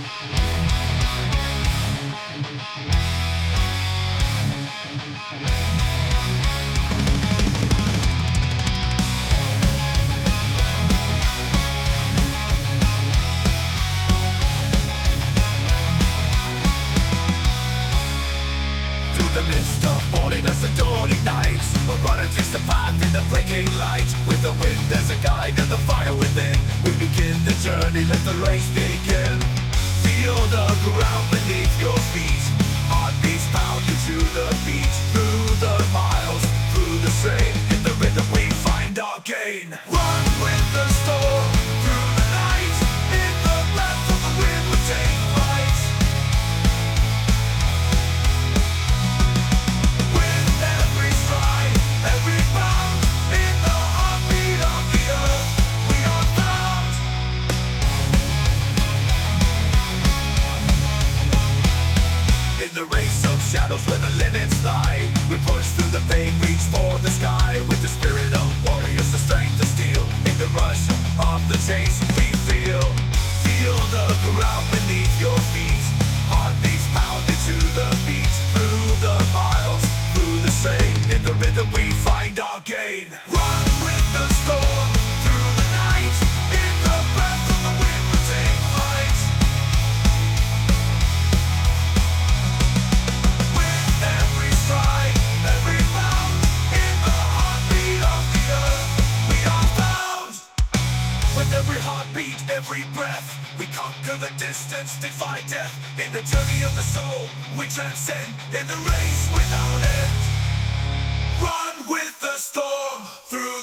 The mist of morning as the dawning night, we'll run against the path in the blinking light. With the wind as a guide and the fire within, we begin the journey, let the race begin. Feel the ground beneath your feet, heartbeats pound you to the beat. Through the miles, through the strain, in the rhythm we find our gain. Run with the storm, through the night, in the breath of the wind we take flight. Every bound in the heartbeat of the earth, we are found. In the race of shadows where the limits lie, we push through the pain, reach for the sky. With the spirit of warriors, the strength of steel. In the rush of the chase we feel the ground beneath your feet, heartbeats pounded to the beat. Through the miles, through the strain, in the rhythm we find our gain. Run with the storm, through the night, in the breath of the wind we take flight. With every stride, every bound, in the heartbeat of the earth, we are found. With every heartbeat, every breath, we conquer the distance, defy death. In the journey of the soul, we transcend. In the race without end, run with the storm through